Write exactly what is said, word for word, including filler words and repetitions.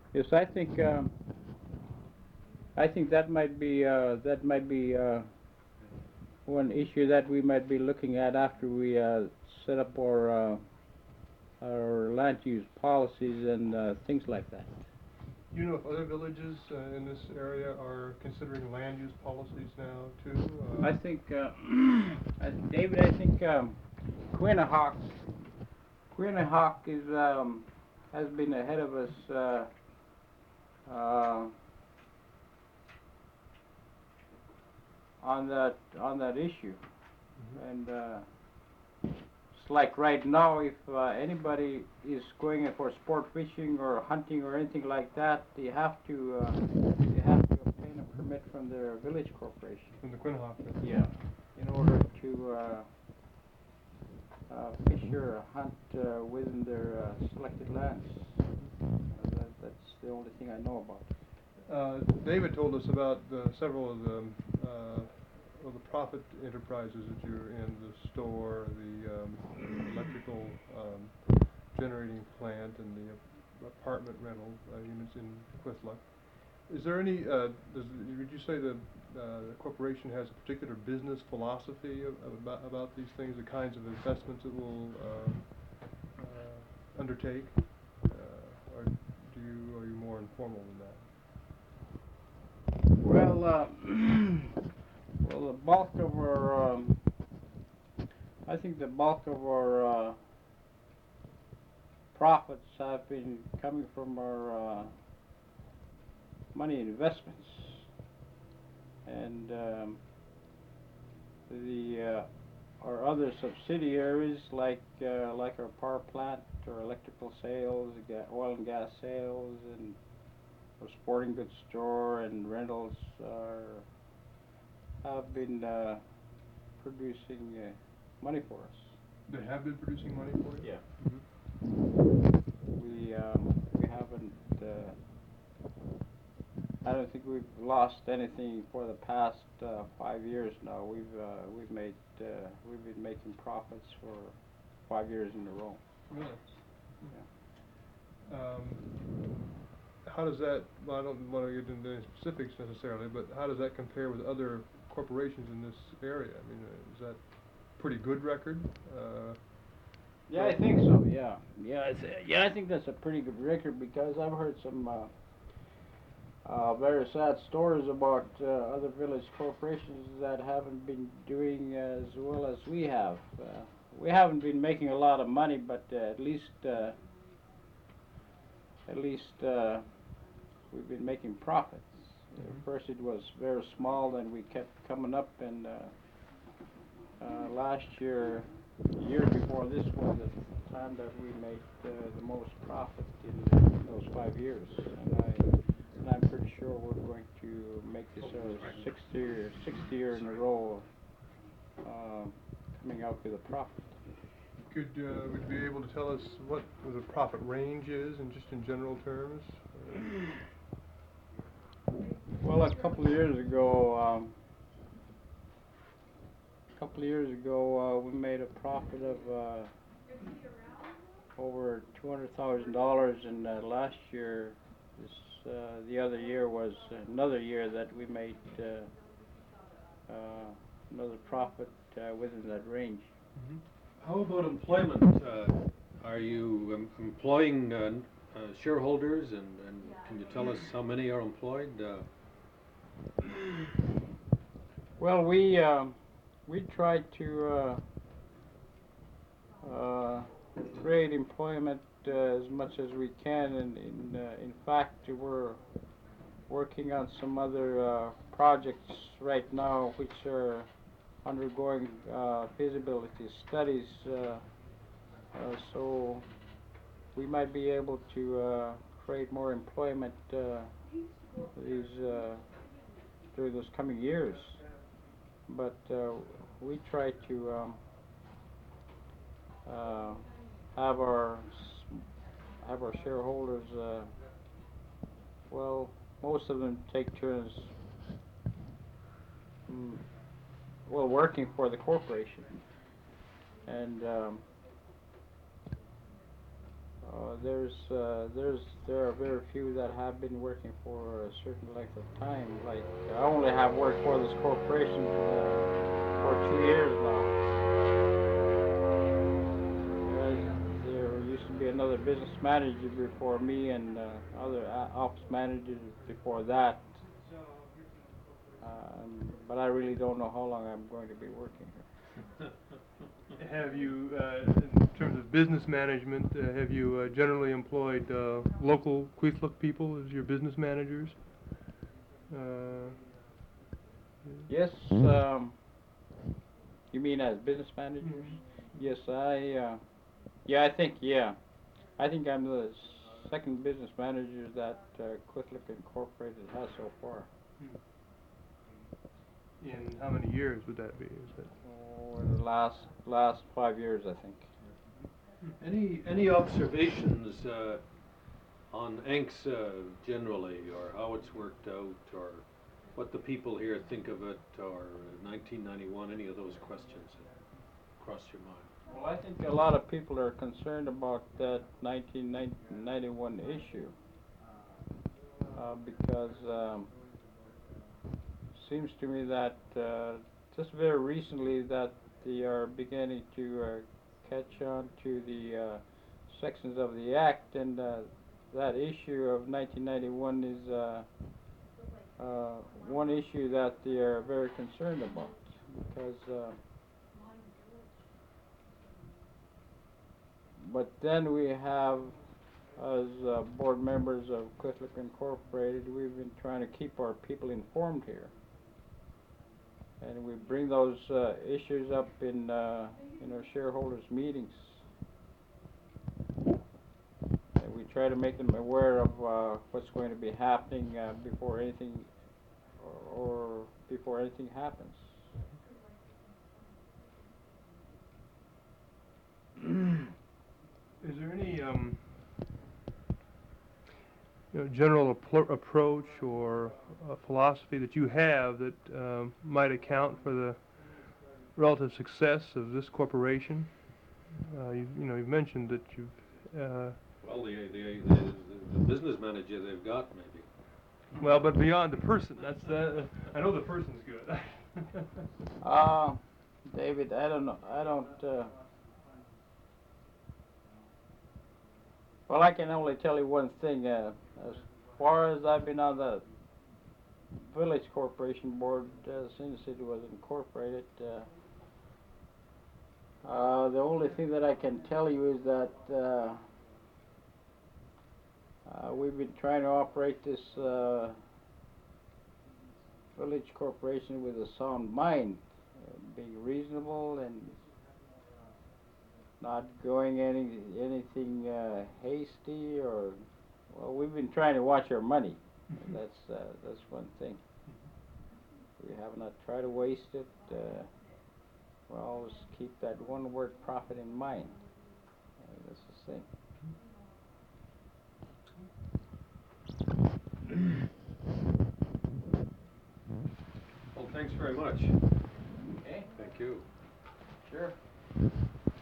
Yes, I think um, I think that might be uh, that might be uh, one issue that we might be looking at after we uh, set up our uh, our land use policies and uh, things like that. Do you know if other villages uh, in this area are considering land use policies now too? I Uh, think, uh, I, David, I think um, Quinnahock, Quinnahock is um, has been ahead of us uh, uh, on that on that issue, mhm. and uh, it's like right now, if uh, anybody is going in for sport fishing or hunting or anything like that, they have to uh, they have to obtain a permit from their village corporation. From the Quinhagak village. Yeah, in order to uh, uh, fish or hunt uh, within their uh, selected lands. Uh, that, that's the only thing I know about. Uh, David told us about uh, several of the uh, of the profit enterprises that you're in, the store, the um, electrical um, generating plant, and the apartment rental uh, units in Quithluck. Is there any, uh, does, would you say the uh, the corporation has a particular business philosophy of, of about, about these things, the kinds of investments it will uh, uh, undertake? Uh, or do you, are you more informal than that? Well, uh, well, the bulk of our, um, I think the bulk of our uh, profits have been coming from our uh, money investments, and um, the uh, our other subsidiaries like uh, like our power plant, or electrical sales, ga- oil and gas sales, and our sporting goods store and rentals are have been uh, producing uh, money for us. They have been producing money for you? Yeah. Mhm. We um, we haven't. Uh, I don't think we've lost anything for the past uh, five years now. We've uh, we've made uh, we've been making profits for five years in a row. Really? Yeah. Um, how does that, well, I don't want to get into any specifics necessarily, but how does that compare with other corporations in this area? I mean, uh, is that pretty good record? Uh, Yeah, I think so. Yeah, yeah, I th- yeah. I think that's a pretty good record because I've heard some uh, uh, very sad stories about uh, other village corporations that haven't been doing as well as we have. Uh, we haven't been making a lot of money, but uh, at least uh, at least uh, we've been making profits. Uh, mhm. first, it was very small, then we kept coming up, and uh, uh, last year, the year before this was the time that we made uh, the most profit in, uh, those five years, and I and I'm pretty sure we're going to make this our sixth year sixth year in a row uh, coming out with a profit. Could, uh, would you be able to tell us what the profit range is, and just in general terms? Uh, Well, a couple of years ago, um, a couple of years ago, uh, we made a profit of uh, over two hundred thousand dollars, and uh, last year, this uh, the other year was another year that we made uh, uh, another profit uh, within that range. mhm. How about employment? Uh, are you um, employing uh, uh, shareholders, and, and can you tell us how many are employed? Uh, Well, we um, we tried to uh, uh, create employment uh, as much as we can, and in uh, in fact, we're working on some other uh, projects right now which are undergoing uh, feasibility studies. Uh, uh, so we might be able to uh, create more employment uh, these uh, during those coming years. But uh, we try to um, uh, have our have our shareholders. Uh, well, most of them take turns. Mm, well, working for the corporation, and um, uh, there's, uh, there's, there are very few that have been working for a certain length of time. Like, I only have worked for this corporation uh, for two years now. Uh, there used to be another business manager before me and uh, other uh, ops managers before that. Um, but I really don't know how long I'm going to be working here. Have you, uh, in terms of business management, uh, have you uh, generally employed uh, local Queesluk people as your business managers? Uh, Yes, um, you mean as business managers? Yes, I, uh, yeah, I think, yeah. I think I'm the second business manager that uh, Queesluk Incorporated has so far. in how many years would that be? Is that Oh, in the last, last five years, I think. Any, any observations uh, on A N C S uh, generally, or how it's worked out, or what the people here think of it, or nineteen ninety-one, any of those questions that cross your mind? Well, I think a lot of people are concerned about that nineteen ninety-one issue, uh, because um, seems to me that uh, just very recently that they are beginning to uh, catch on to the uh, sections of the act, and uh, that issue of nineteen ninety-one is uh, uh, one issue that they are very concerned about, because uh, but then we have, as uh, board members of Queesluk Incorporated, we've been trying to keep our people informed here. And we bring those uh, issues up in, uh, in our shareholders' meetings. And we try to make them aware of uh, what's going to be happening uh, before anything, or, or before anything happens. Is there any um, you know, general appro- approach or uh, philosophy that you have that um, might account for the relative success of this corporation? Uh, you, you know, you've mentioned that you've. Uh, Well, the, the, the, the business manager they've got, maybe. well, but beyond the person, that's the. I know the person's good. Uh, David, I don't know. I don't. Uh, well, I can only tell you one thing. Uh, as far as I've been on the Village Corporation Board uh, since it was incorporated, uh, uh, the only thing that I can tell you is that uh, uh, we've been trying to operate this uh, Village Corporation with a sound mind, uh, being reasonable and not going any anything uh, hasty, or well, we've been trying to watch our money. That's uh, that's one thing. We have not tried to waste it. Uh, we always keep that one word profit in mind. Uh, that's the thing. Well, thanks very much. Okay. Thank you. Sure.